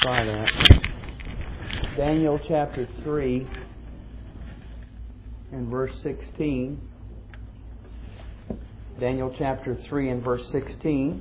try that. Daniel chapter 3 and verse 16. Daniel chapter 3 and verse 16.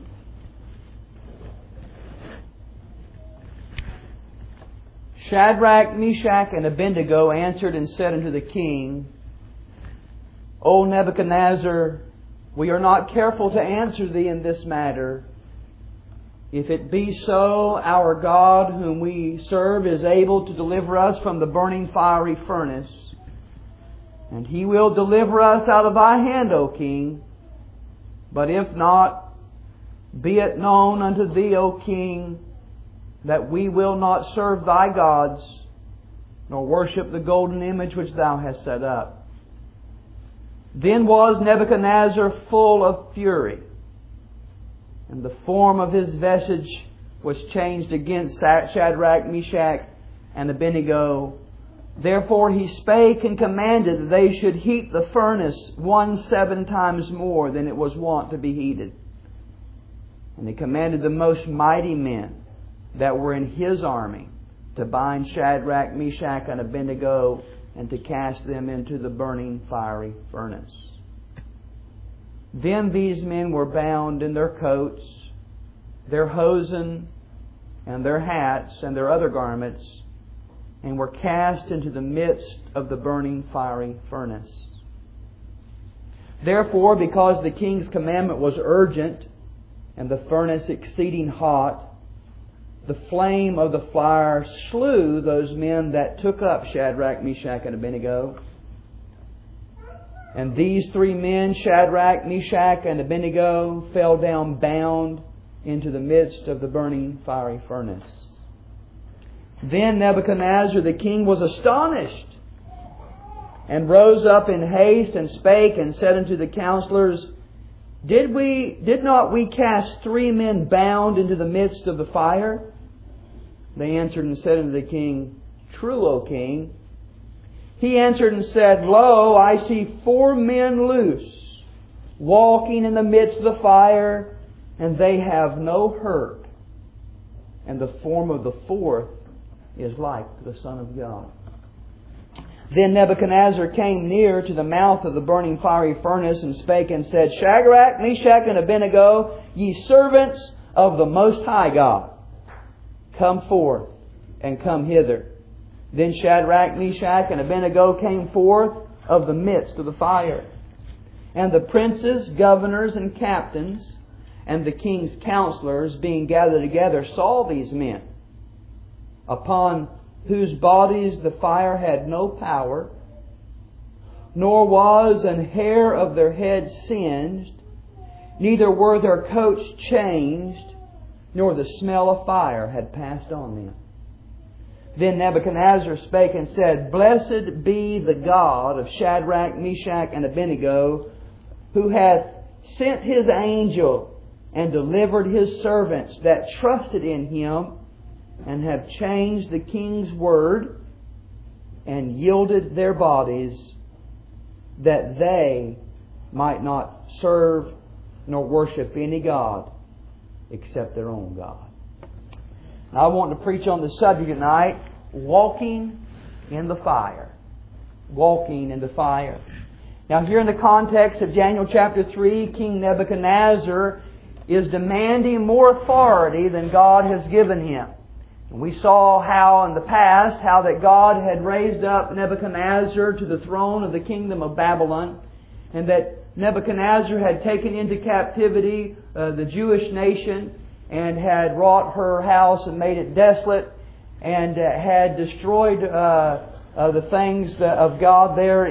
Shadrach, Meshach, and Abednego answered and said unto the king, O Nebuchadnezzar, we are not careful to answer thee in this matter. If it be so, our God whom we serve is able to deliver us from the burning fiery furnace. And He will deliver us out of thy hand, O king. But if not, be it known unto thee, O king, that we will not serve thy gods, nor worship the golden image which thou hast set up. Then was Nebuchadnezzar full of fury, and the form of his visage was changed against Shadrach, Meshach, and Abednego. Therefore he spake and commanded that they should heat the furnace 7 times more than it was wont to be heated. And he commanded the most mighty men that were in his army to bind Shadrach, Meshach, and Abednego, and to cast them into the burning fiery furnace. Then these men were bound in their coats, their hosen, and their hats, and their other garments, and were cast into the midst of the burning fiery furnace. Therefore, because the king's commandment was urgent, and the furnace exceeding hot, the flame of the fire slew those men that took up Shadrach, Meshach, and Abednego. And these 3 men, Shadrach, Meshach, and Abednego, fell down bound into the midst of the burning fiery furnace. Then Nebuchadnezzar the king was astonished, and rose up in haste, and spake, and said unto the counselors, Did not we cast 3 men bound into the midst of the fire? They answered and said unto the king, True, O king. He answered and said, Lo, I see 4 men loose, walking in the midst of the fire, and they have no hurt. And the form of the 4th is like the Son of God. Then Nebuchadnezzar came near to the mouth of the burning fiery furnace, and spake and said, Shadrach, Meshach, and Abednego, ye servants of the Most High God, come forth and come hither. Then Shadrach, Meshach, and Abednego came forth of the midst of the fire. And the princes, governors, and captains, and the king's counselors, being gathered together, saw these men, upon whose bodies the fire had no power, nor was an hair of their heads singed, neither were their coats changed, nor the smell of fire had passed on them. Then Nebuchadnezzar spake and said, Blessed be the God of Shadrach, Meshach, and Abednego, who hath sent His angel and delivered His servants that trusted in Him, and have changed the king's word, and yielded their bodies, that they might not serve nor worship any God except their own God. I want to preach on the subject tonight, walking in the fire. Walking in the fire. Now here in the context of Daniel chapter 3, King Nebuchadnezzar is demanding more authority than God has given him. And we saw how in the past, how that God had raised up Nebuchadnezzar to the throne of the kingdom of Babylon, and that Nebuchadnezzar had taken into captivity the Jewish nation, and had wrought her house and made it desolate, and had destroyed the things of God there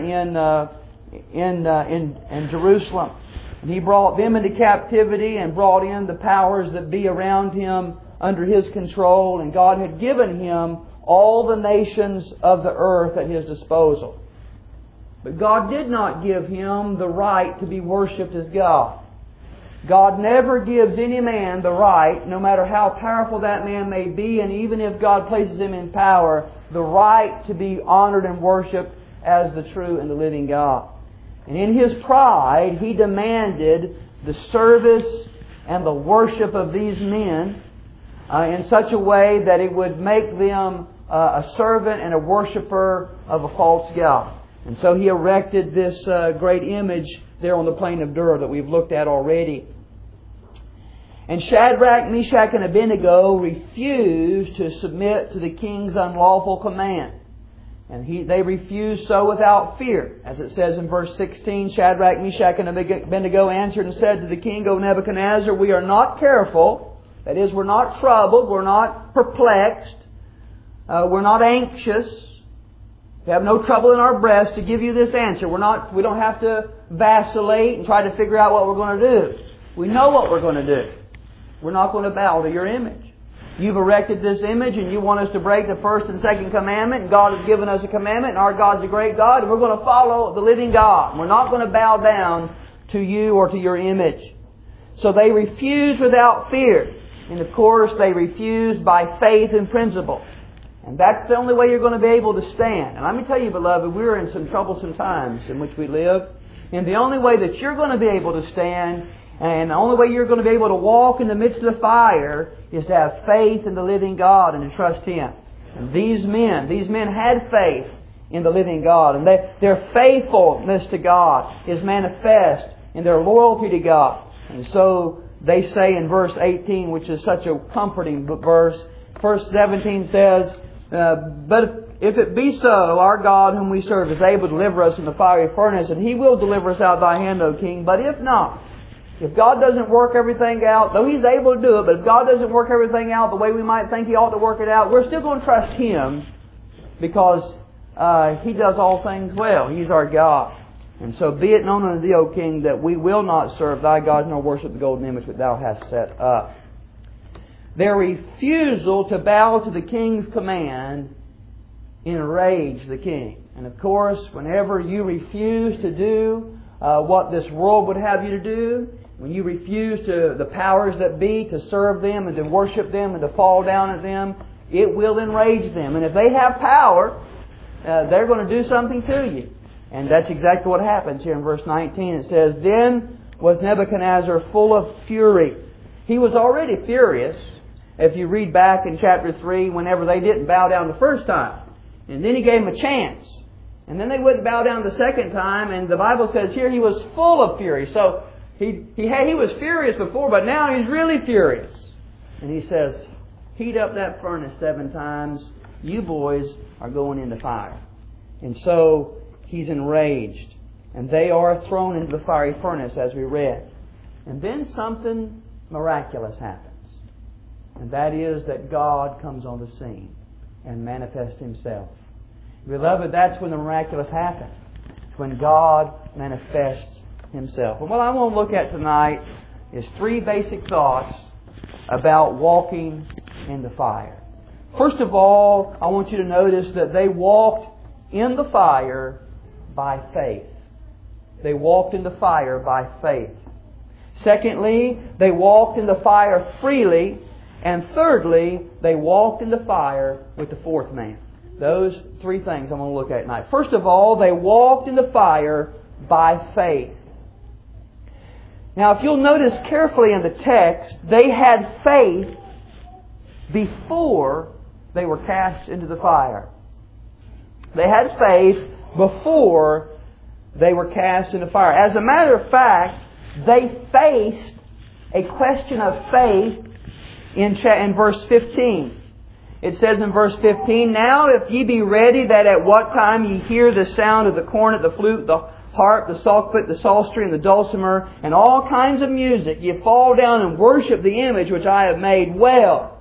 in Jerusalem. And He brought them into captivity and brought in the powers that be around him under His control, and God had given him all the nations of the earth at His disposal. But God did not give him the right to be worshipped as God. God never gives any man the right, no matter how powerful that man may be, and even if God places him in power, the right to be honored and worshipped as the true and the living God. And in his pride, he demanded the service and the worship of these men in such a way that it would make them a servant and a worshiper of a false god. And so he erected this great image there on the plain of Dura that we've looked at already. And Shadrach, Meshach, and Abednego refused to submit to the king's unlawful command. And they refused so without fear. As it says in verse 16, Shadrach, Meshach, and Abednego answered and said to the king, O Nebuchadnezzar, we are not careful. That is, we're not troubled. We're not perplexed. We're not anxious. We have no trouble in our breast to give you this answer. We don't have to vacillate and try to figure out what we're going to do. We know what we're going to do. We're not going to bow to your image. You've erected this image and you want us to break the first and second commandment. And God has given us a commandment and our God's a great God. And we're going to follow the living God. We're not going to bow down to you or to your image. So they refused without fear. And of course they refused by faith and principle. And that's the only way you're going to be able to stand. And let me tell you, beloved, we're in some troublesome times in which we live. And the only way that you're going to be able to stand, and the only way you're going to be able to walk in the midst of the fire, is to have faith in the living God and to trust Him. And these men had faith in the living God. And their faithfulness to God is manifest in their loyalty to God. And so they say in verse 18, which is such a comforting verse, verse 17 says, but if it be so, our God whom we serve is able to deliver us from the fiery furnace, and He will deliver us out of thy hand, O king. But if not, if God doesn't work everything out, though He's able to do it, but if God doesn't work everything out the way we might think He ought to work it out, we're still going to trust Him because He does all things well. He's our God. And so be it known unto thee, O king, that we will not serve thy gods nor worship the golden image which thou hast set up. Their refusal to bow to the king's command enraged the king. And of course, whenever you refuse to do what this world would have you to do, when you refuse to the powers that be to serve them and to worship them and to fall down at them, it will enrage them. And if they have power, they're going to do something to you. And that's exactly what happens here in verse 19. It says, Then was Nebuchadnezzar full of fury. He was already furious. If you read back in chapter 3, whenever they didn't bow down the first time. And then He gave them a chance. And then they wouldn't bow down the second time. And the Bible says here He was full of fury. So he was furious before, but now He's really furious. And He says, heat up that furnace 7 times. You boys are going into fire. And so He's enraged. And they are thrown into the fiery furnace, as we read. And then something miraculous happens. And that is that God comes on the scene and manifests Himself. Beloved, that's when the miraculous happens. When God manifests Himself. And what I want to look at tonight is 3 basic thoughts about walking in the fire. First of all, I want you to notice that they walked in the fire by faith. They walked in the fire by faith. Secondly, they walked in the fire freely. And thirdly, they walked in the fire with the fourth man. Those 3 things I'm going to look at tonight. First of all, they walked in the fire by faith. Now, if you'll notice carefully in the text, they had faith before they were cast into the fire. They had faith before they were cast into fire. As a matter of fact, they faced a question of faith in verse 15. It says in verse 15, Now if ye be ready, that at what time ye hear the sound of the cornet, the flute, the harp, the psaltery, the psaltery, and the dulcimer, and all kinds of music, ye fall down and worship the image which I have made well.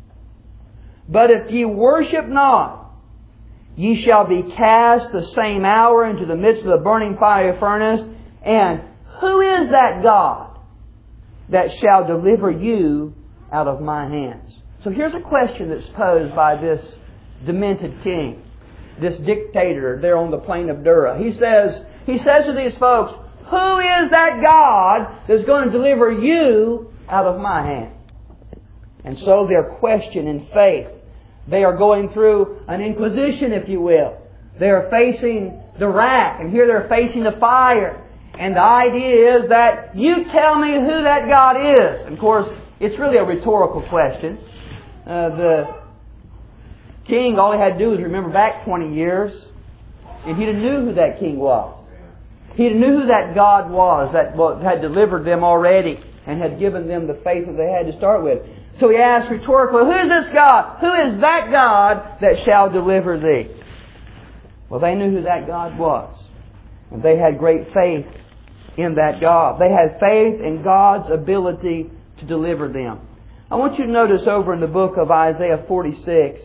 But if ye worship not, ye shall be cast the same hour into the midst of the burning fiery furnace. And who is that God that shall deliver you out of my hands? So here's a question that's posed by this demented king, this dictator there on the plain of Dura. He says to these folks, who is that God that's going to deliver you out of my hand? And so their question in faith, they are going through an inquisition, if you will. They are facing the rack, and here they're facing the fire. And the idea is that you tell me who that God is. And of course, it's really a rhetorical question. The king, all he had to do was remember back 20 years, and he'd have knew who that king was. He'd have knew who that God was that had delivered them already and had given them the faith that they had to start with. So he asked rhetorically, who is this God? Who is that God that shall deliver thee? Well, they knew who that God was. And they had great faith in that God. They had faith in God's ability to deliver them. I want you to notice over in the book of Isaiah 46.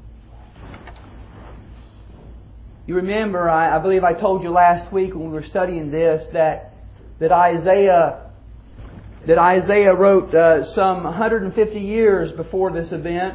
You remember, I believe I told you last week when we were studying this, that Isaiah wrote some 150 years before this event.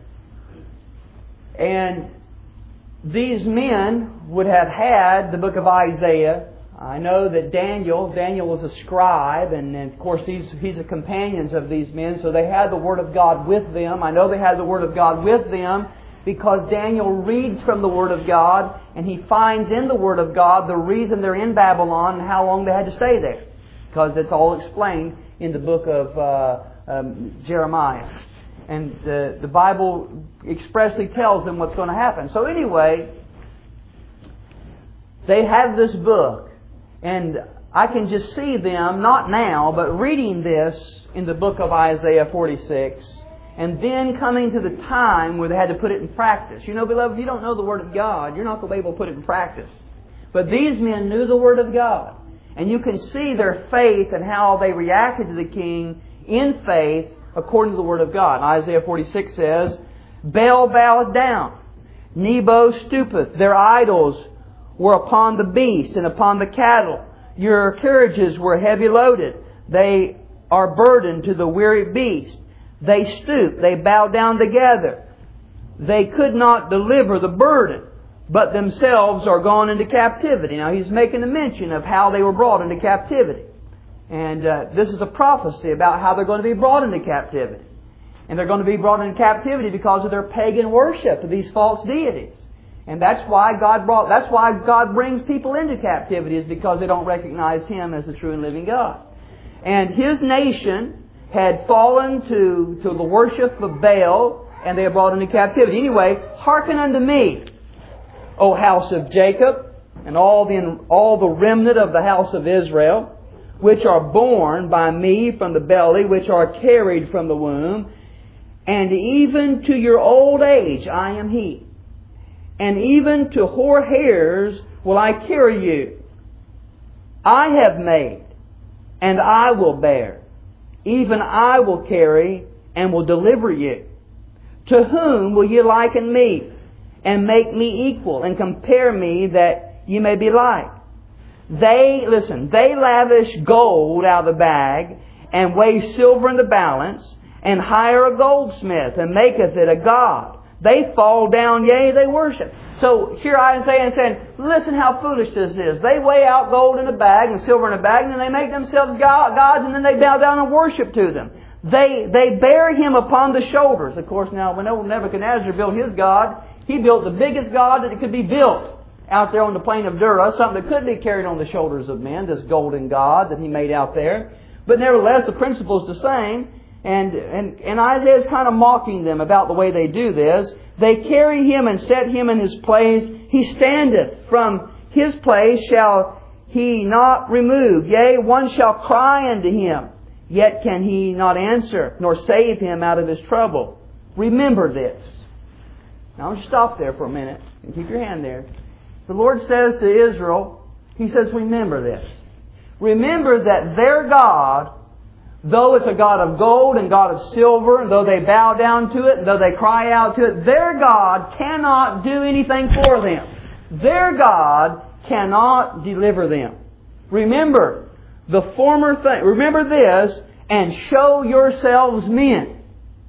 And these men would have had the book of Isaiah. I know that Daniel was a scribe, and of course he's the companions of these men, so they had the Word of God with them. I know they had the Word of God with them because Daniel reads from the Word of God, and he finds in the Word of God the reason they're in Babylon and how long they had to stay there. Because it's all explained in the book of Jeremiah. And the Bible expressly tells them what's going to happen. So anyway, they have this book. And I can just see them, not now, but reading this in the book of Isaiah 46. And then coming to the time where they had to put it in practice. You know, beloved, if you don't know the Word of God, you're not going to be able to put it in practice. But these men knew the Word of God. And you can see their faith and how they reacted to the king in faith according to the Word of God. And Isaiah 46 says, Baal bowed down, Nebo stoopeth. Their idols were upon the beast and upon the cattle. Your carriages were heavy loaded. They are burdened to the weary beast. They stoop, they bow down together. They could not deliver the burden, but themselves are gone into captivity. Now he's making a mention of how they were brought into captivity. And this is a prophecy about how they're going to be brought into captivity. And they're going to be brought into captivity because of their pagan worship of these false deities. And that's why God brings people into captivity, is because they don't recognize Him as the true and living God. And His nation had fallen to the worship of Baal, and they are brought into captivity. Anyway, hearken unto me, O house of Jacob, and all the remnant of the house of Israel, which are born by me from the belly, which are carried from the womb, and even to your old age I am He. And even to hoar hairs will I carry you. I have made, and I will bear. Even I will carry, and will deliver you. To whom will ye liken me, and make me equal, and compare me that ye may be like? They lavish gold out of the bag, and weigh silver in the balance, and hire a goldsmith, and maketh it a god. They fall down, yea, they worship. So here Isaiah is saying, listen how foolish this is. They weigh out gold in a bag and silver in a bag, and then they make themselves gods, and then they bow down and worship to them. They bear Him upon the shoulders. Of course, now when Nebuchadnezzar built his God, he built the biggest God that could be built out there on the plain of Dura, something that could be carried on the shoulders of men, this golden God that he made out there. But nevertheless, the principle is the same. And Isaiah is kind of mocking them about the way they do this. They carry Him and set Him in His place. He standeth from His place, shall He not remove. Yea, one shall cry unto Him, yet can He not answer, nor save him out of his trouble. Remember this. Now, I'll stop there for a minute and keep your hand there. The Lord says to Israel, He says, remember this. Remember that their God, though it's a God of gold and God of silver, and though they bow down to it, and though they cry out to it, their God cannot do anything for them. Their God cannot deliver them. Remember the former thing. Remember this, and show yourselves men.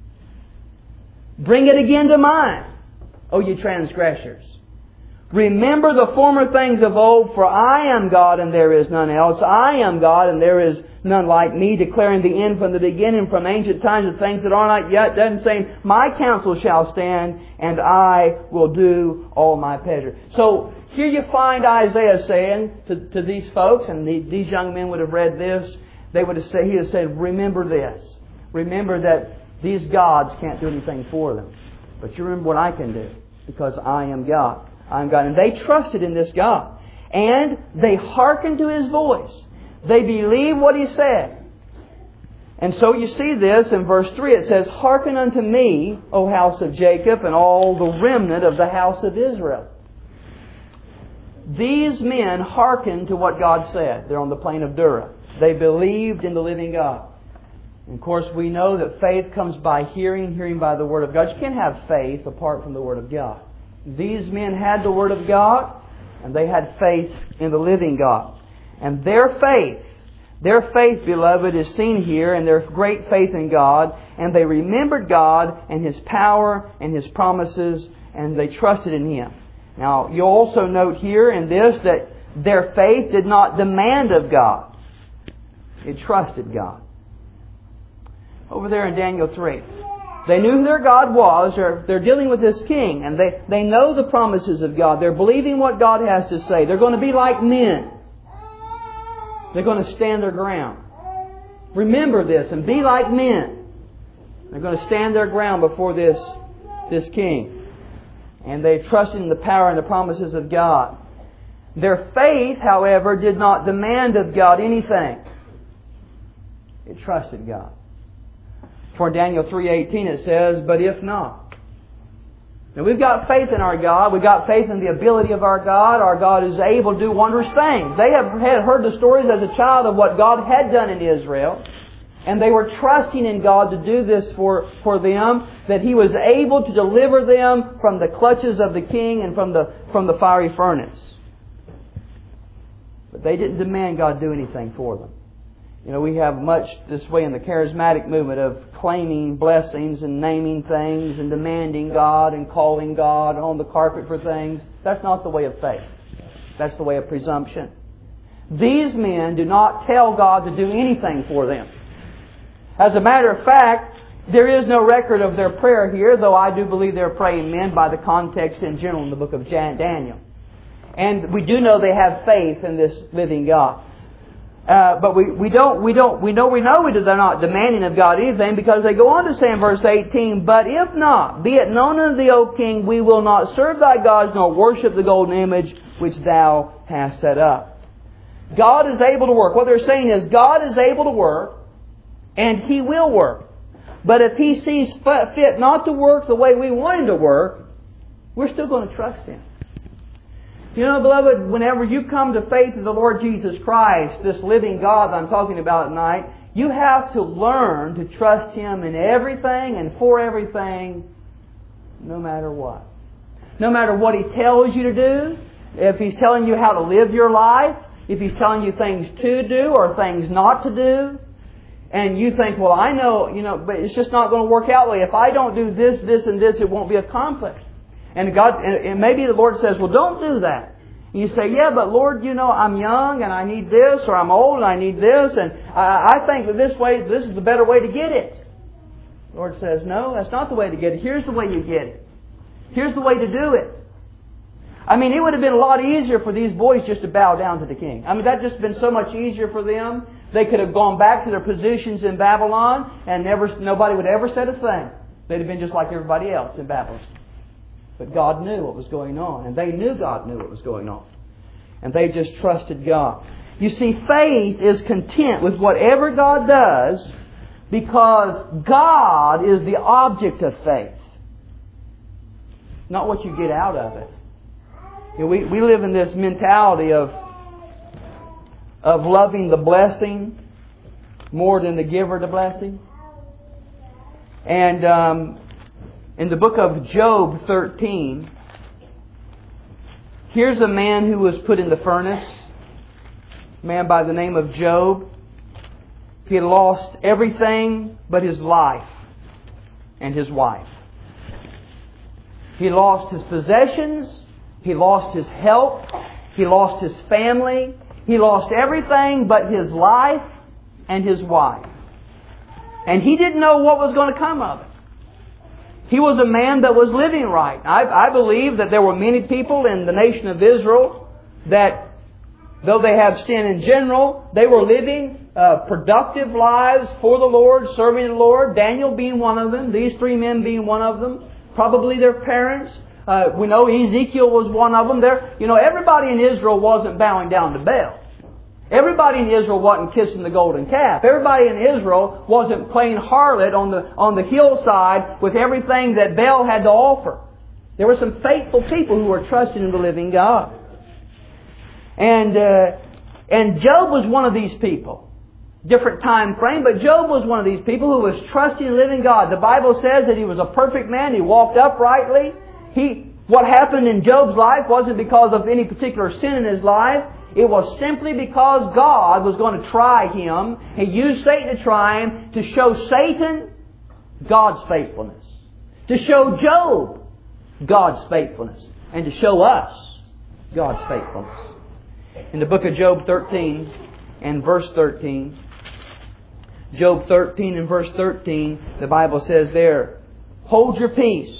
Bring it again to mind, O ye transgressors. Remember the former things of old, for I am God and there is none else. I am God and there is none like me, declaring the end from the beginning, from ancient times of things that are not yet done, saying, my counsel shall stand, and I will do all my pleasure. So here you find Isaiah saying to these folks, and these young men would have read this, he would have said, remember this. Remember that These gods can't do anything for them. But you remember what I can do, because I am God. I am God. And they trusted in this God. And they hearkened to His voice. They believed what He said. And so you see this in verse 3. It says, "Hearken unto me, O house of Jacob, and all the remnant of the house of Israel." These men hearkened to what God said. They're on the plain of Dura. They believed in the living God. And of course, we know that faith comes by hearing, hearing by the Word of God. You can't have faith apart from the Word of God. These men had the Word of God, and they had faith in the living God. And their faith, beloved, is seen here in their great faith in God. And they remembered God and His power and His promises, and they trusted in Him. Now, you'll also note here in this that their faith did not demand of God. It trusted God. Over there in Daniel 3. They knew who their God was. They're dealing with this king. And they know the promises of God. They're believing what God has to say. They're going to be like men. They're going to stand their ground. Remember this and be like men. They're going to stand their ground before this king. And they trusted in the power and the promises of God. Their faith, however, did not demand of God anything. It trusted God. For Daniel 3:18 it says, "But if not." Now we've got faith in our God. We've got faith in the ability of our God. Our God is able to do wondrous things. They had heard the stories as a child of what God had done in Israel. And they were trusting in God to do this for them, that He was able to deliver them from the clutches of the king and from the fiery furnace. But they didn't demand God do anything for them. You know, we have much this way in the charismatic movement of claiming blessings and naming things and demanding God and calling God on the carpet for things. That's not the way of faith. That's the way of presumption. These men do not tell God to do anything for them. As a matter of fact, there is no record of their prayer here, though I do believe they're praying men by the context in general in the book of Daniel. And we do know they have faith in this living God. But we know they're not demanding of God anything, because they go on to say in verse 18, "But if not, be it known unto thee, O king, we will not serve thy gods nor worship the golden image which thou hast set up." God is able to work. What they're saying is God is able to work, and He will work. But if He sees fit not to work the way we want Him to work, we're still going to trust Him. You know, beloved, whenever you come to faith in the Lord Jesus Christ, this living God that I'm talking about tonight, you have to learn to trust Him in everything and for everything, no matter what. No matter what He tells you to do, if He's telling you how to live your life, if He's telling you things to do or things not to do, and you think, well, I know, but it's just not going to work out that way. If I don't do this, this, and this, it won't be accomplished. And maybe the Lord says, well, don't do that. And you say, yeah, but Lord, I'm young and I need this, or I'm old and I need this, and I think that this is the better way to get it. The Lord says, no, that's not the way to get it. Here's the way you get it. Here's the way to do it. I mean, it would have been a lot easier for these boys just to bow down to the king. I mean, that just been so much easier for them. They could have gone back to their positions in Babylon and nobody would ever said a thing. They'd have been just like everybody else in Babylon. But God knew what was going on, and they knew God knew what was going on. And they just trusted God. You see, faith is content with whatever God does, because God is the object of faith, not what you get out of it. We live in this mentality of loving the blessing more than the giver of the blessing. And in the book of Job 13, here's a man who was put in the furnace, a man by the name of Job. He had lost everything but his life and his wife. He lost his possessions. He lost his health. He lost his family. He lost everything but his life and his wife. And he didn't know what was going to come of it. He was a man that was living right. I believe that there were many people in the nation of Israel that, though they have sin in general, they were living productive lives for the Lord, serving the Lord. Daniel being one of them. These three men being one of them. Probably their parents. We know Ezekiel was one of them. Everybody in Israel wasn't bowing down to Baal. Everybody in Israel wasn't kissing the golden calf. Everybody in Israel wasn't playing harlot on the hillside with everything that Baal had to offer. There were some faithful people who were trusting in the living God. And Job was one of these people. Different time frame, but Job was one of these people who was trusting in the living God. The Bible says that he was a perfect man. He walked uprightly. What happened in Job's life wasn't because of any particular sin in his life. It was simply because God was going to try him. He used Satan to try him to show Satan God's faithfulness. To show Job God's faithfulness. And to show us God's faithfulness. In the book of Job 13 and verse 13, Job 13 and verse 13, the Bible says there, "Hold your peace.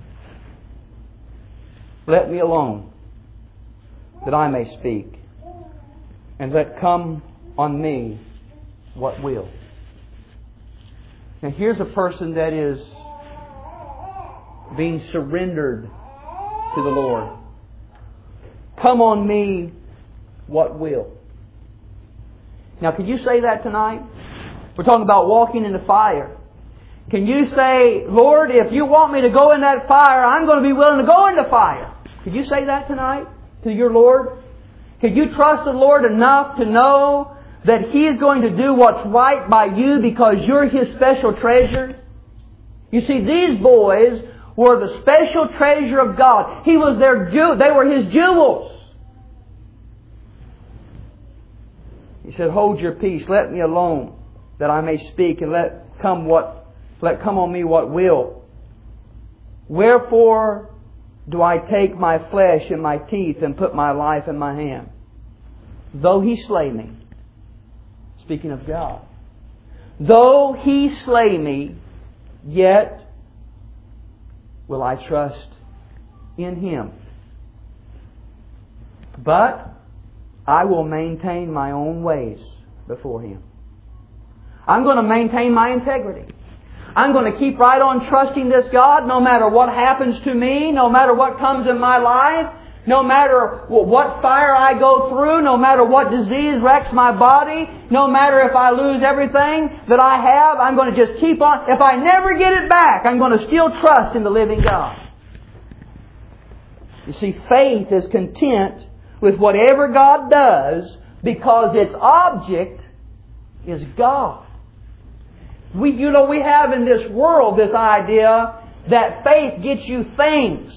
Let me alone, that I may speak. And let come on me what will." Now here's a person that is being surrendered to the Lord. Come on me what will. Now can you say that tonight? We're talking about walking in the fire. Can you say, "Lord, if you want me to go in that fire, I'm going to be willing to go in the fire"? Could you say that tonight to your Lord? Could you trust the Lord enough to know that He is going to do what's right by you because you're His special treasure? You see, these boys were the special treasure of God. He was their they were His jewels. He said, "Hold your peace, let me alone, that I may speak, and let come on me what will. Wherefore do I take my flesh in my teeth and put my life in my hand? Though He slay me," speaking of God, "though He slay me, yet will I trust in Him. But I will maintain my own ways before Him." I'm going to maintain my integrity. I'm going to keep right on trusting this God no matter what happens to me, no matter what comes in my life, no matter what fire I go through, no matter what disease wrecks my body, no matter if I lose everything that I have, I'm going to just keep on. If I never get it back, I'm going to still trust in the living God. You see, faith is content with whatever God does because its object is God. We have in this world this idea that faith gets you things.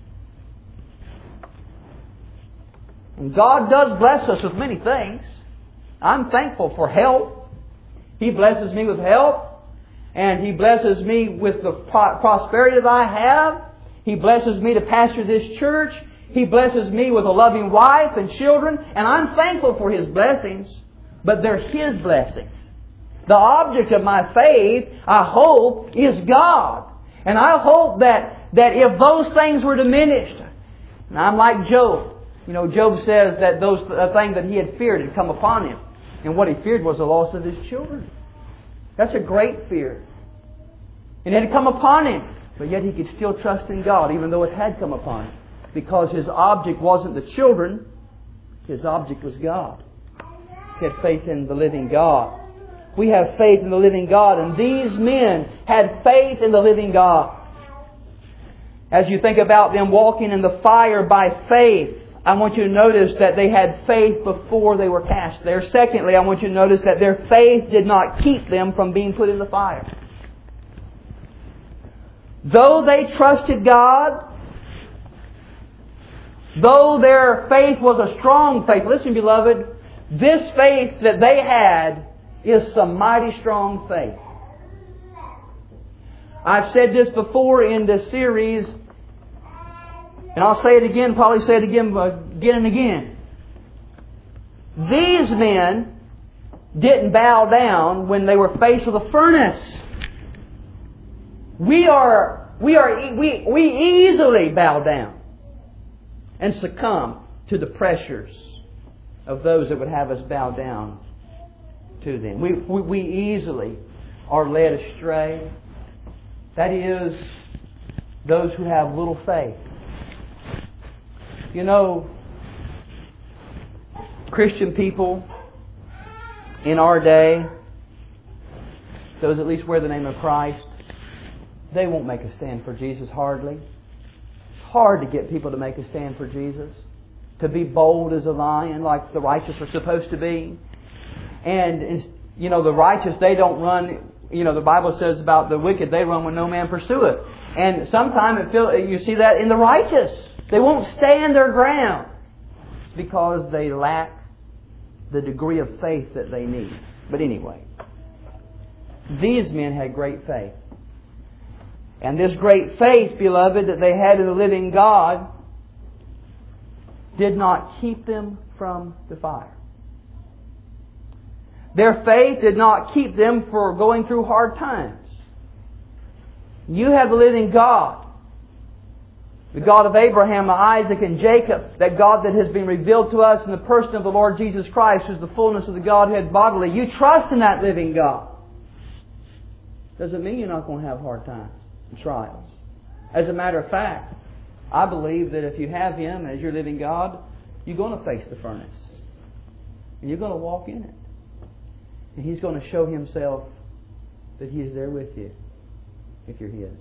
And God does bless us with many things. I'm thankful for health. He blesses me with health. And He blesses me with the prosperity that I have. He blesses me to pastor this church. He blesses me with a loving wife and children. And I'm thankful for His blessings. But they're His blessings. The object of my faith, I hope, is God. And I hope that if those things were diminished, and I'm like Job. Job says that the thing that he had feared had come upon him. And what he feared was the loss of his children. That's a great fear. And it had come upon him. But yet he could still trust in God even though it had come upon him. Because his object wasn't the children. His object was God. He had faith in the living God. We have faith in the living God. And these men had faith in the living God. As you think about them walking in the fire by faith, I want you to notice that they had faith before they were cast there. Secondly, I want you to notice that their faith did not keep them from being put in the fire. Though they trusted God, though their faith was a strong faith, listen, beloved, this faith that they had is some mighty strong faith. I've said this before in this series, and I'll say it again, probably say it again and again. These men didn't bow down when they were faced with a furnace. We easily bow down and succumb to the pressures of those that would have us bow down. to them. We easily are led astray. That is, those who have little faith. You know, Christian people in our day, those at least wear the name of Christ, they won't make a stand for Jesus hardly. It's hard to get people to make a stand for Jesus. To be bold as a lion like the righteous are supposed to be. And, you know, the righteous, they don't run. You know, the Bible says about the wicked, they run when no man pursueth. And sometimes you see that in the righteous. They won't stand their ground. It's because they lack the degree of faith that they need. But anyway, these men had great faith. And this great faith, beloved, that they had in the living God did not keep them from the fire. Their faith did not keep them from going through hard times. You have the living God. The God of Abraham, Isaac, and Jacob. That God that has been revealed to us in the person of the Lord Jesus Christ, who is the fullness of the Godhead bodily. You trust in that living God. Doesn't mean you're not going to have hard times and trials. As a matter of fact, I believe that if you have Him as your living God, you're going to face the furnace. And you're going to walk in it. And He's going to show Himself that He is there with you if you're His.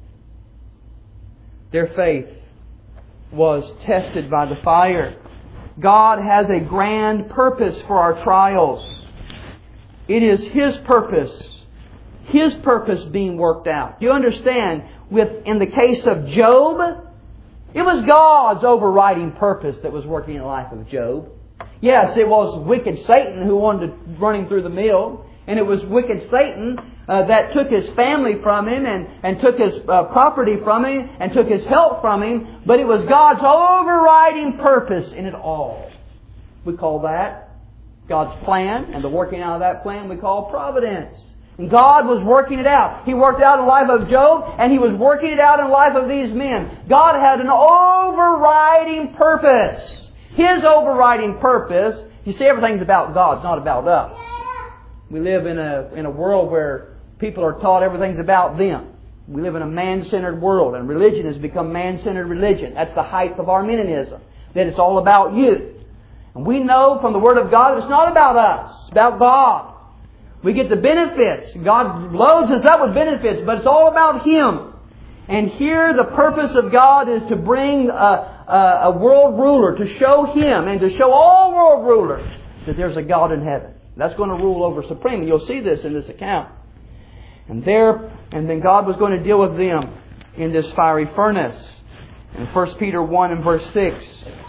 Their faith was tested by the fire. God has a grand purpose for our trials. It is His purpose being worked out. Do you understand? In the case of Job, it was God's overriding purpose that was working in the life of Job. Yes, it was wicked Satan who wanted to run him through the mill. And it was wicked Satan that took his family from him and took his property from him and took his help from him. But it was God's overriding purpose in it all. We call that God's plan. And the working out of that plan we call providence. And God was working it out. He worked out in the life of Job, and He was working it out in the life of these men. God had an overriding purpose. His overriding purpose, you see, everything's about God, it's not about us. We live in a world where people are taught everything's about them. We live in a man-centered world, and religion has become man-centered religion. That's the height of Arminianism, that it's all about you. And we know from the Word of God that it's not about us, it's about God. We get the benefits. God loads us up with benefits, but it's all about Him. And here the purpose of God is to bring a world ruler, to show Him and to show all world rulers that there's a God in heaven. That's going to rule over supreme. You'll see this in this account. And then God was going to deal with them in this fiery furnace. In 1 Peter 1 and verse 6.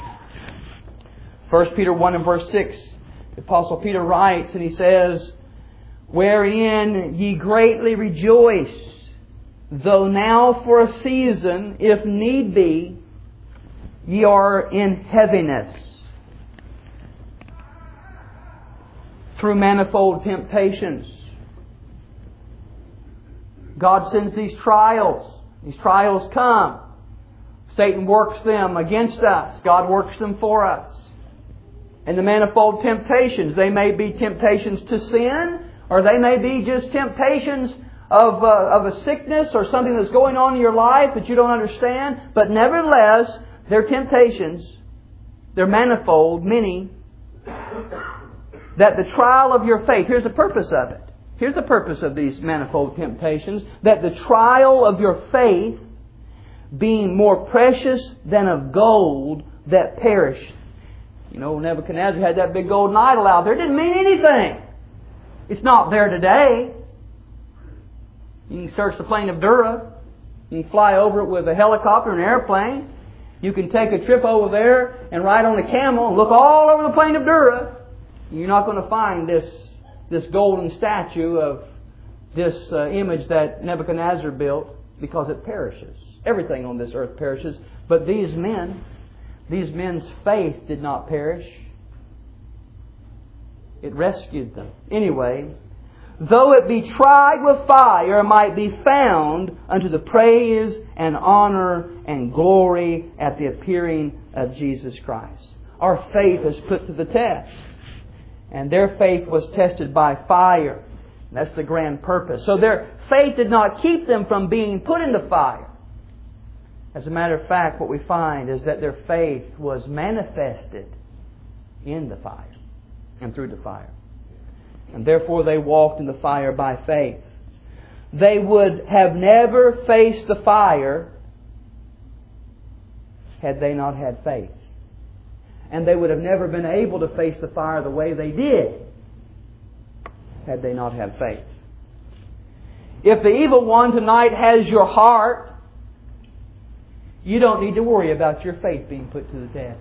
1 Peter 1 and verse 6. The Apostle Peter writes and he says, "Wherein ye greatly rejoice, though now for a season, if need be, ye are in heaviness, through manifold temptations." God sends these trials. These trials come. Satan works them against us. God works them for us. And the manifold temptations, they may be temptations to sin, or they may be just temptations of a sickness or something that's going on in your life that you don't understand. But nevertheless, they're temptations. They're manifold, many. That the trial of your faith, here's the purpose of it. Here's the purpose of these manifold temptations. That the trial of your faith, being more precious than of gold that perished. You know, Nebuchadnezzar had that big golden idol out there. It didn't mean anything. It's not there today. You can search the plain of Dura. You can fly over it with a helicopter and an airplane. You can take a trip over there and ride on a camel and look all over the plain of Dura. You're not going to find this golden statue of this image that Nebuchadnezzar built, because it perishes. Everything on this earth perishes. But these men's faith did not perish. It rescued them. Anyway, though it be tried with fire, it might be found unto the praise and honor and glory at the appearing of Jesus Christ. Our faith is put to the test. And their faith was tested by fire. That's the grand purpose. So their faith did not keep them from being put in the fire. As a matter of fact, what we find is that their faith was manifested in the fire and through the fire. And therefore they walked in the fire by faith. They would have never faced the fire had they not had faith. And they would have never been able to face the fire the way they did had they not had faith. If the evil one tonight has your heart, you don't need to worry about your faith being put to the test.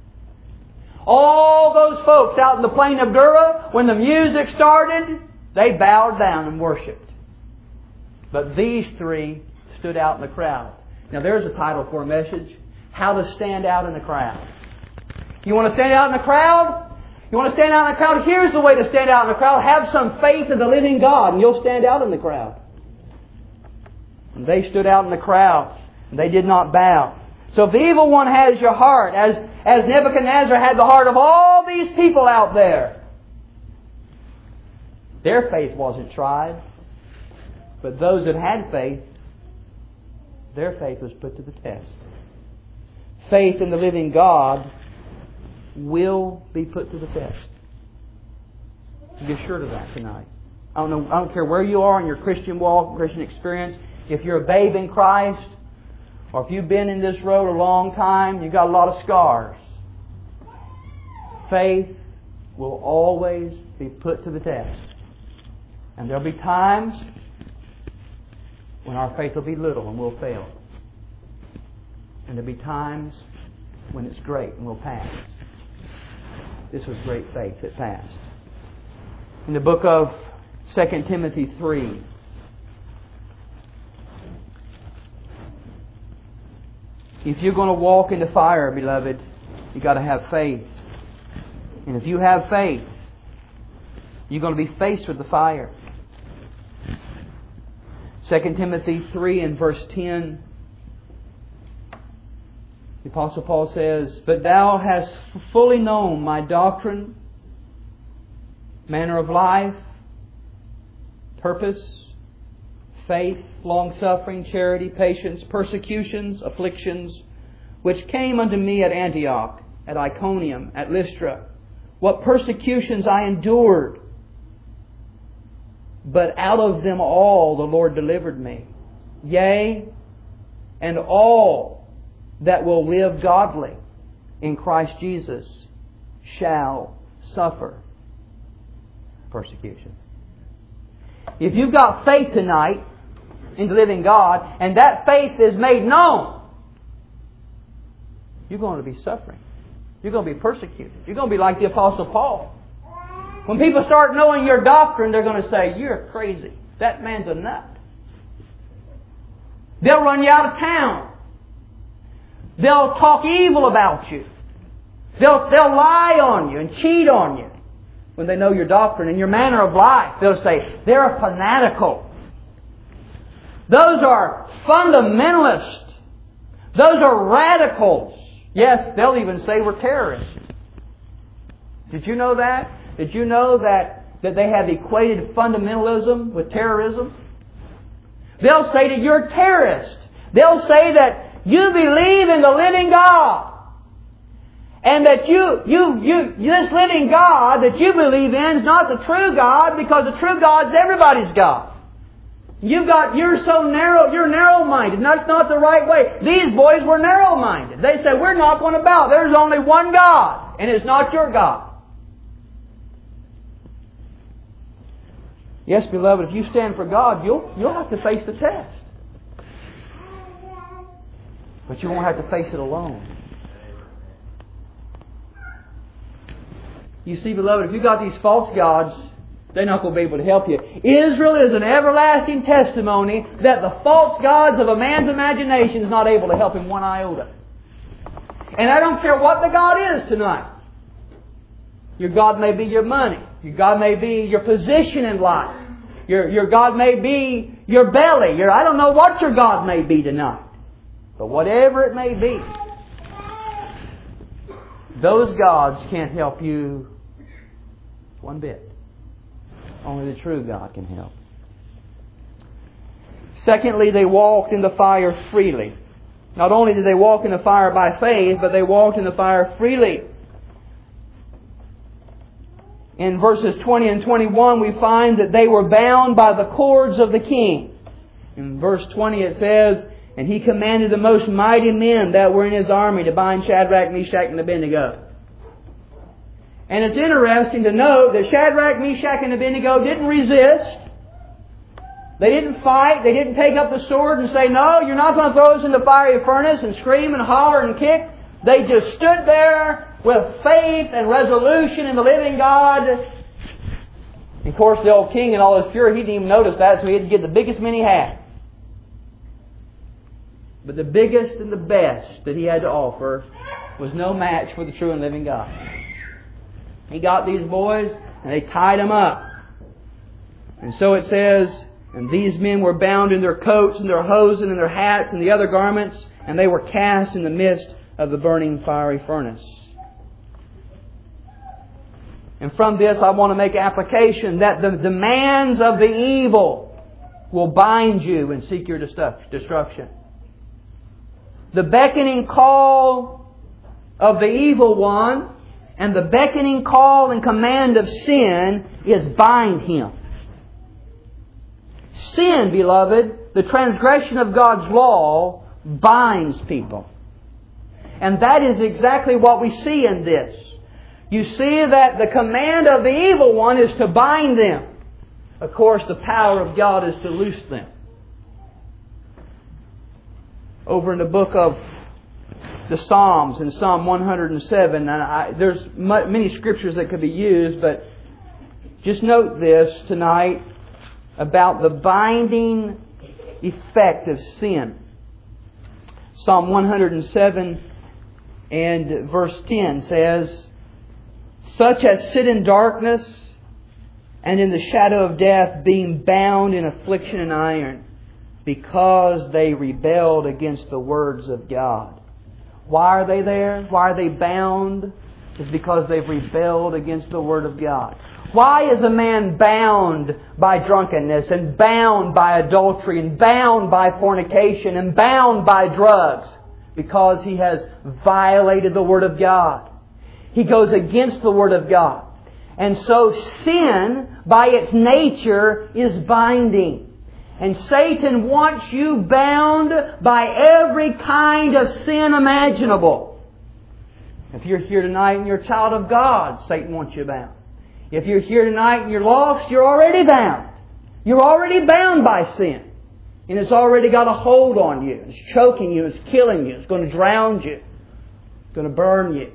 All those folks out in the plain of Dura, when the music started, they bowed down and worshipped. But these three stood out in the crowd. Now there's a title for a message. How to stand out in the crowd. You want to stand out in the crowd? You want to stand out in the crowd? Here's the way to stand out in the crowd. Have some faith in the living God and you'll stand out in the crowd. And they stood out in the crowd. And they did not bow. So if the evil one has your heart, as Nebuchadnezzar had the heart of all these people out there, their faith wasn't tried. But those that had faith, their faith was put to the test. Faith in the living God will be put to the test. Be assured of that tonight. I don't care where you are in your Christian walk, Christian experience. If you're a babe in Christ, or if you've been in this road a long time, you've got a lot of scars. Faith will always be put to the test. And there'll be times when our faith will be little and we'll fail. And there'll be times when it's great and we'll pass. This was great faith that passed. In the book of 2 Timothy 3, if you're going to walk in the fire, beloved, you've got to have faith. And if you have faith, you're going to be faced with the fire. 2 Timothy 3 and verse 10, the Apostle Paul says, "But thou hast fully known my doctrine, manner of life, purpose, faith, long-suffering, charity, patience, persecutions, afflictions, which came unto me at Antioch, at Iconium, at Lystra, what persecutions I endured. But out of them all the Lord delivered me. Yea, and all that will live godly in Christ Jesus shall suffer persecution." If you've got faith tonight in the living God, and that faith is made known, you're going to be suffering. You're going to be persecuted. You're going to be like the Apostle Paul. When people start knowing your doctrine, they're going to say, "You're crazy. That man's a nut." They'll run you out of town. They'll talk evil about you. They'll lie on you and cheat on you. When they know your doctrine and your manner of life, they'll say, "They're fanatical. Those are fundamentalists. Those are radicals." Yes, they'll even say we're terrorists. Did you know that? Did you know that they have equated fundamentalism with terrorism? They'll say that you're a terrorist. They'll say that you believe in the living God. And that this living God that you believe in is not the true God, because the true God's everybody's God. You're so narrow, you're narrow-minded, and that's not the right way. These boys were narrow-minded. They said, "We're not going to bow. There's only one God, and it's not your God." Yes, beloved, if you stand for God, you'll have to face the test. But you won't have to face it alone. You see, beloved, if you've got these false gods, they're not going to be able to help you. Israel is an everlasting testimony that the false gods of a man's imagination is not able to help him one iota. And I don't care what the God is tonight. Your God may be your money. Your God may be your position in life. Your God may be your belly. I don't know what your God may be tonight. But whatever it may be, those gods can't help you One bit. Only the true God can help. Secondly, they walked in the fire freely. Not only did they walk in the fire by faith, but they walked in the fire freely. In verses 20 and 21, we find that they were bound by the cords of the king. In verse 20 it says, "And he commanded the most mighty men that were in his army to bind Shadrach, Meshach, and Abednego." And it's interesting to note that Shadrach, Meshach, and Abednego didn't resist. They didn't fight. They didn't take up the sword and say, "No, you're not going to throw us in the fiery furnace," and scream and holler and kick. They just stood there with faith and resolution in the living God. And of course, the old king in all his fury, he didn't even notice that, so he had to get the biggest men he had. But the biggest and the best that he had to offer was no match for the true and living God. He got these boys and they tied them up. And so it says, "And these men were bound in their coats and their hosen and their hats and the other garments, and they were cast in the midst of the burning fiery furnace." And from this I want to make application that the demands of the evil will bind you and seek your destruction. The beckoning call of the evil one and the beckoning call and command of sin is bind him. Sin, beloved, the transgression of God's law, binds people. And that is exactly what we see in this. You see that the command of the evil one is to bind them. Of course, the power of God is to loose them. Over in the book of the Psalms, in Psalm 107, there's many scriptures that could be used, but just note this tonight about the binding effect of sin. Psalm 107 and verse 10 says, "Such as sit in darkness and in the shadow of death, being bound in affliction and iron, because they rebelled against the words of God." Why are they there? Why are they bound? It's because they've rebelled against the Word of God. Why is a man bound by drunkenness and bound by adultery and bound by fornication and bound by drugs? Because he has violated the Word of God. He goes against the Word of God. And so sin, by its nature, is binding. And Satan wants you bound by every kind of sin imaginable. If you're here tonight and you're a child of God, Satan wants you bound. If you're here tonight and you're lost, you're already bound. You're already bound by sin. And it's already got a hold on you. It's choking you. It's killing you. It's going to drown you. It's going to burn you.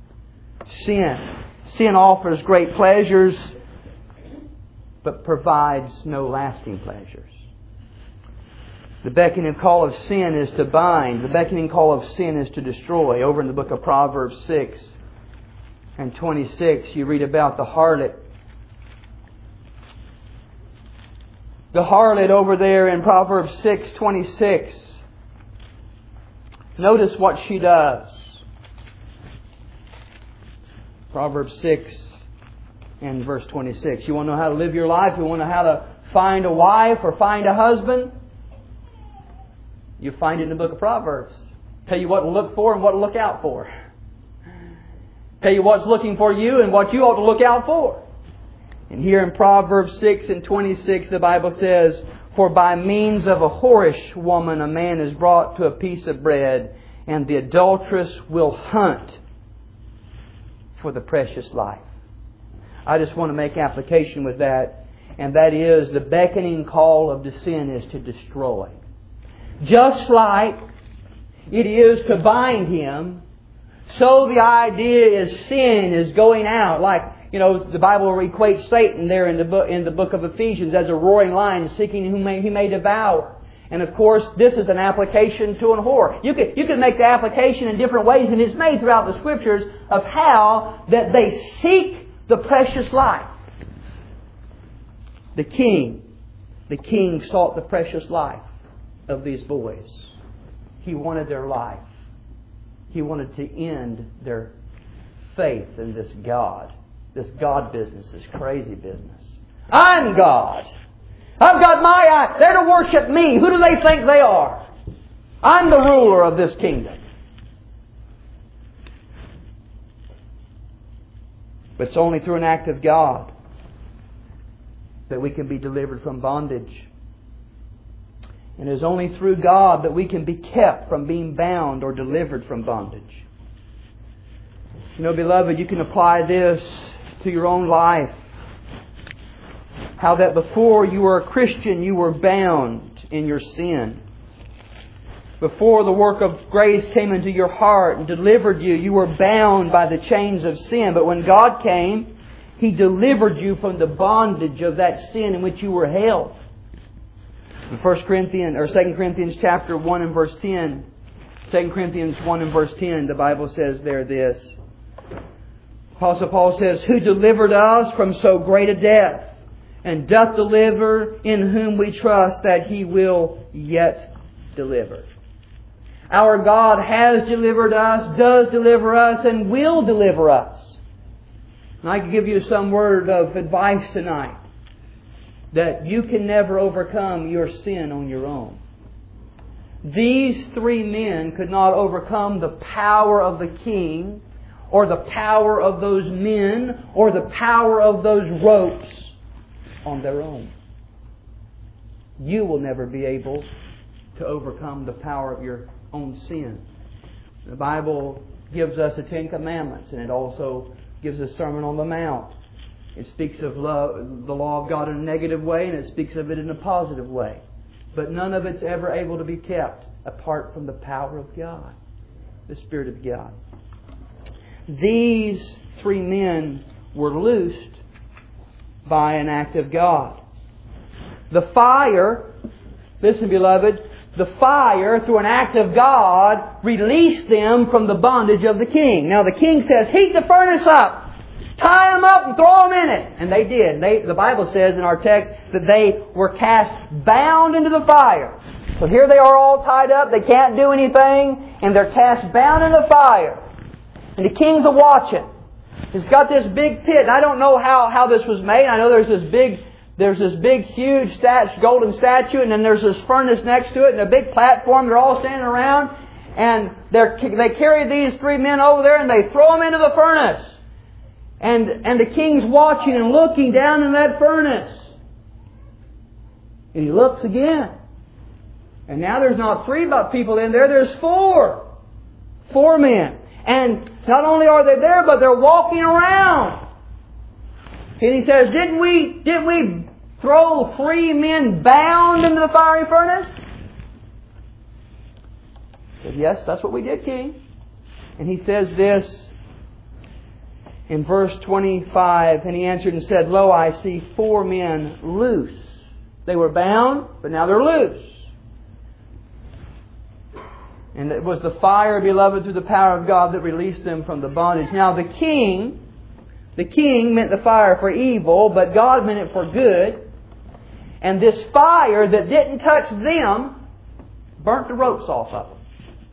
Sin offers great pleasures, but provides no lasting pleasures. The beckoning call of sin is to bind. The beckoning call of sin is to destroy. Over in the book of Proverbs 6 and 26, you read about the harlot. The harlot over there in Proverbs 6:26. Notice what she does. Proverbs 6 and verse 26. You want to know how to live your life? You want to know how to find a wife or find a husband? You find it in the book of Proverbs. Tell you what to look for and what to look out for. Tell you what's looking for you and what you ought to look out for. And here in Proverbs 6 and 26, the Bible says, "For by means of a whorish woman a man is brought to a piece of bread, and the adulteress will hunt for the precious life." I just want to make application with that, and that is the beckoning call of the sin is to destroy. Just like it is to bind him, so the idea is sin is going out. Like, the Bible equates Satan there in the book of Ephesians as a roaring lion seeking whom he may devour. And of course, this is an application to a whore. You could make the application in different ways, and it's made throughout the Scriptures of how that they seek the precious life. The king sought the precious life of these boys. He wanted their life. He wanted to end their faith in this God This God business, this crazy business. I'm God. I've got my eye. They're to worship me. Who do they think they are? I'm the ruler of this kingdom. But it's only through an act of God that we can be delivered from bondage. And it is only through God that we can be kept from being bound or delivered from bondage. You know, beloved, you can apply this to your own life. How that before you were a Christian, you were bound in your sin. Before the work of grace came into your heart and delivered you, you were bound by the chains of sin. But when God came, He delivered you from the bondage of that sin in which you were held. In 2 Corinthians chapter 1 and verse 10, 2 Corinthians 1 and verse 10, the Bible says there this. Apostle Paul says, "Who delivered us from so great a death, and doth deliver, in whom we trust that He will yet deliver." Our God has delivered us, does deliver us, and will deliver us. And I can give you some word of advice tonight, that you can never overcome your sin on your own. These three men could not overcome the power of the king, or the power of those men, or the power of those ropes on their own. You will never be able to overcome the power of your own sin. The Bible gives us the Ten Commandments, and it also gives us Sermon on the Mount. It speaks of love, the law of God in a negative way, and it speaks of it in a positive way. But none of it's ever able to be kept apart from the power of God, the Spirit of God. These three men were loosed by an act of God. The fire, listen beloved, the fire through an act of God released them from the bondage of the king. Now the king says, "Heat the furnace up. Tie them up and throw them in it." And they did. The Bible says in our text that they were cast bound into the fire. So here they are all tied up. They can't do anything. And they're cast bound in the fire. And the king's a-watching. It's got this big pit. And I don't know how this was made. I know there's this big, huge golden statue. And then there's this furnace next to it. And a big platform. They're all standing around. And they carry these three men over there and they throw them into the furnace. And the king's watching and looking down in that furnace. And he looks again. And now there's not three people in there, there's four. Four men. And not only are they there, but they're walking around. And he says, Didn't we throw three men bound into the fiery furnace? He said, "Yes, that's what we did, King." And he says this in verse 25, "And he answered and said, Lo, I see four men loose." They were bound, but now they're loose. And it was the fire, beloved, through the power of God that released them from the bondage. Now the king meant the fire for evil, but God meant it for good. And this fire that didn't touch them burnt the ropes off of them.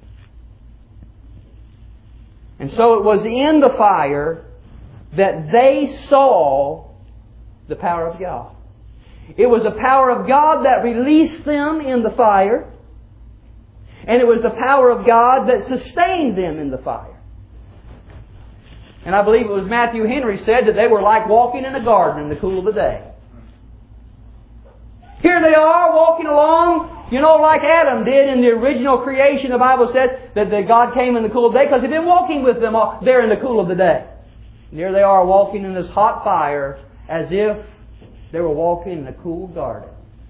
And so it was in the fire that they saw the power of God. It was the power of God that released them in the fire. And it was the power of God that sustained them in the fire. And I believe it was Matthew Henry said that they were like walking in a garden in the cool of the day. Here they are walking along, like Adam did in the original creation. The Bible said that God came in the cool of the day because He'd been walking with them there in the cool of the day. And here they are walking in this hot fire as if they were walking in a cool garden.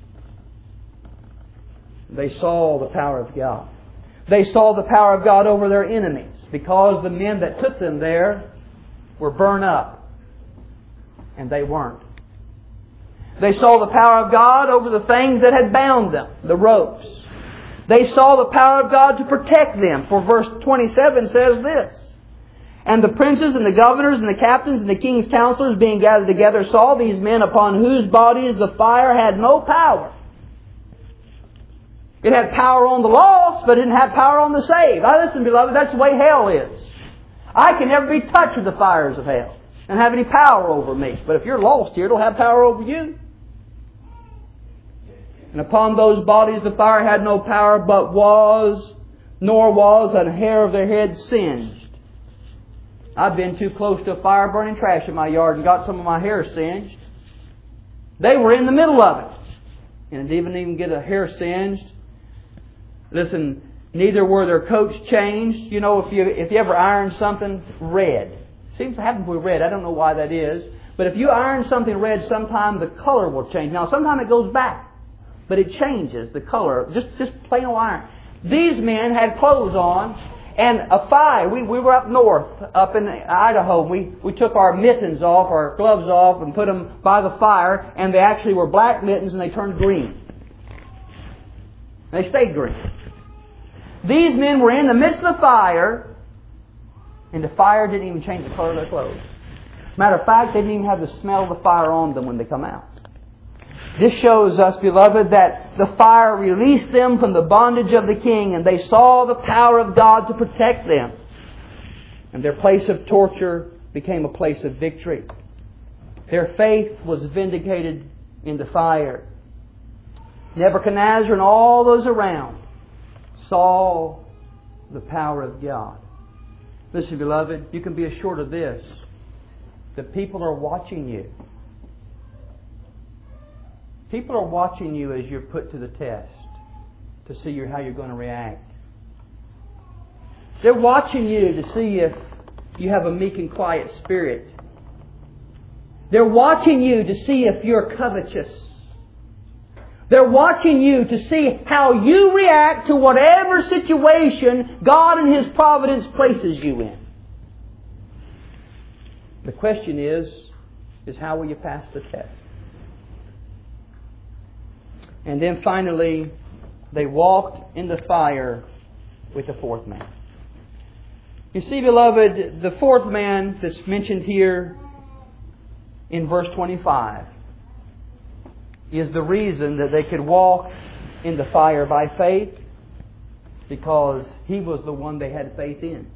They saw the power of God. They saw the power of God over their enemies because the men that took them there were burned up and they weren't. They saw the power of God over the things that had bound them, the ropes. They saw the power of God to protect them. For verse 27 says this, "And the princes and the governors and the captains and the king's counselors being gathered together saw these men upon whose bodies the fire had no power." It had power on the lost, but it didn't have power on the saved. Now listen, beloved, that's the way hell is. I can never be touched with the fires of hell. Doesn't have any power over me. But if you're lost here, it'll have power over you. And upon those bodies the fire had no power, but nor was a hair of their head singed. I've been too close to a fire burning trash in my yard and got some of my hair singed. They were in the middle of it. And it didn't even get a hair singed. Listen, neither were their coats changed. You know, if you ever iron something red, seems to happen with red. I don't know why that is. But if you iron something red, sometime the color will change. Now, sometimes it goes back. But it changes the color. Just plain old iron. These men had clothes on. And a fire. We were up north, up in Idaho. We took our mittens off, our gloves off, and put them by the fire. And they actually were black mittens and they turned green. They stayed green. These men were in the midst of the fire. And the fire didn't even change the color of their clothes. Matter of fact, they didn't even have the smell of the fire on them when they come out. This shows us, beloved, that the fire released them from the bondage of the king, and they saw the power of God to protect them. And their place of torture became a place of victory. Their faith was vindicated in the fire. Nebuchadnezzar and all those around saw the power of God. Listen, beloved, you can be assured of this. The people are watching you. People are watching you as you're put to the test to see how you're going to react. They're watching you to see if you have a meek and quiet spirit. They're watching you to see if you're covetous. They're watching you to see how you react to whatever situation God in His providence places you in. The question is how will you pass the test? And then finally, they walked in the fire with the fourth man. You see, beloved, the fourth man that's mentioned here in verse 25 is the reason that they could walk in the fire by faith, because he was the one they had faith in.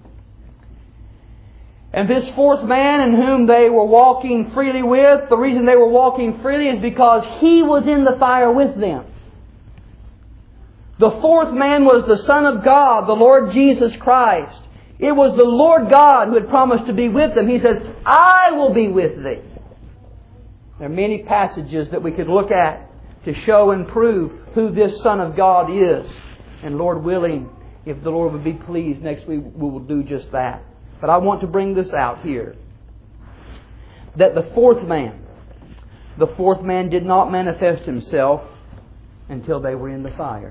And this fourth man in whom they were walking freely with, the reason they were walking freely is because he was in the fire with them. The fourth man was the Son of God, the Lord Jesus Christ. It was the Lord God who had promised to be with them. He says, I will be with thee. There are many passages that we could look at to show and prove who this Son of God is. And Lord willing, if the Lord would be pleased, next week we will do just that. But I want to bring this out here. That the fourth man did not manifest himself until they were in the fire.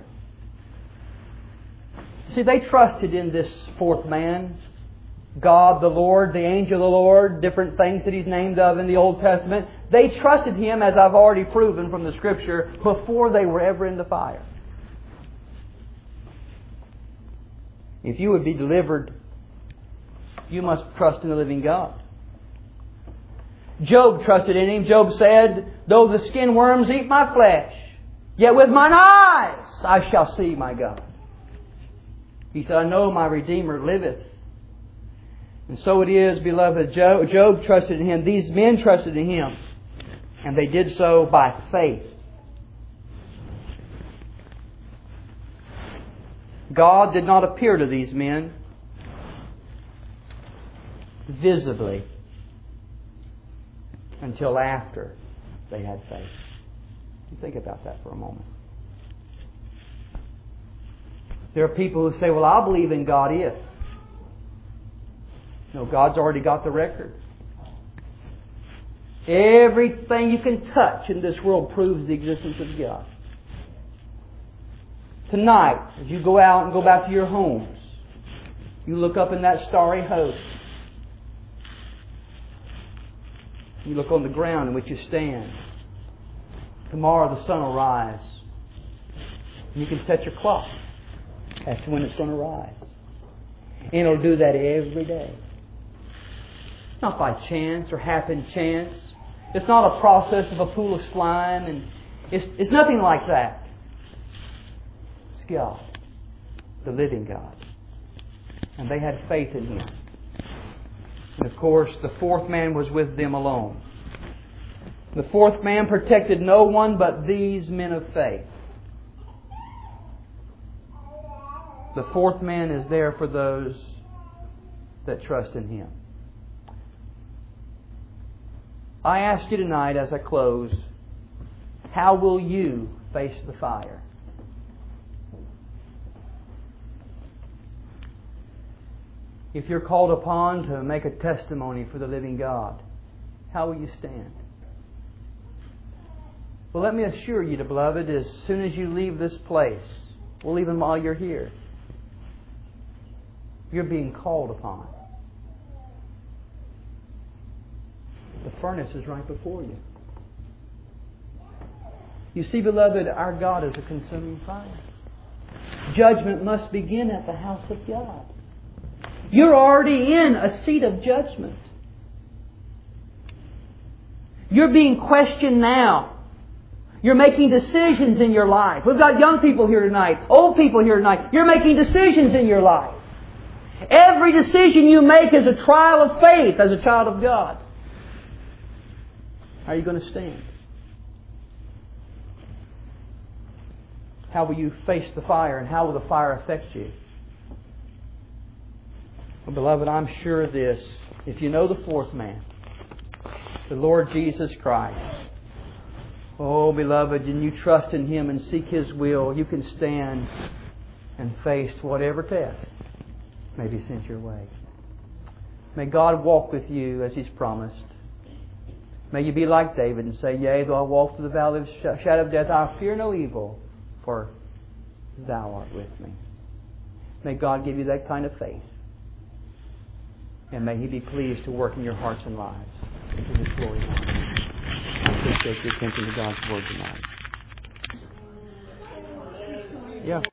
See, they trusted in this fourth man. God the Lord, the angel of the Lord, different things that He's named of in the Old Testament. They trusted Him, as I've already proven from the Scripture, before they were ever in the fire. If you would be delivered, you must trust in the living God. Job trusted in Him. Job said, though the skin worms eat my flesh, yet with mine eyes I shall see my God. He said, I know my Redeemer liveth. And so it is, beloved. Job trusted in Him. These men trusted in Him. And they did so by faith. God did not appear to these men visibly until after they had faith. Think about that for a moment. There are people who say, well, I'll believe in God if. No, God's already got the record. Everything you can touch in this world proves the existence of God. Tonight, as you go out and go back to your homes, you look up in that starry host. You look on the ground in which you stand. Tomorrow the sun will rise. And you can set your clock as to when it's going to rise. And it'll do that every day. Not by chance or happen chance. It's not a process of a pool of slime. And it's nothing like that. It's God. The living God. And they had faith in Him. And of course, the fourth man was with them alone. The fourth man protected no one but these men of faith. The fourth man is there for those that trust in Him. I ask you tonight as I close, how will you face the fire? If you're called upon to make a testimony for the living God, how will you stand? Well, let me assure you, beloved, as soon as you leave this place, well, even while you're here, you're being called upon. The furnace is right before you. You see, beloved, our God is a consuming fire. Judgment must begin at the house of God. You're already in a seat of judgment. You're being questioned now. You're making decisions in your life. We've got young people here tonight, old people here tonight. You're making decisions in your life. Every decision you make is a trial of faith as a child of God. How are you going to stand? How will you face the fire, and how will the fire affect you? Well, beloved, I'm sure of this. If you know the fourth man, the Lord Jesus Christ, oh, beloved, and you trust in Him and seek His will, you can stand and face whatever test may be sent your way. May God walk with you as He's promised. May you be like David and say, yea, though I walk through the valley of the shadow of death, I fear no evil, for Thou art with me. May God give you that kind of faith. And may He be pleased to work in your hearts and lives to His glory and honor. I appreciate your attention to God's Word tonight. Yeah.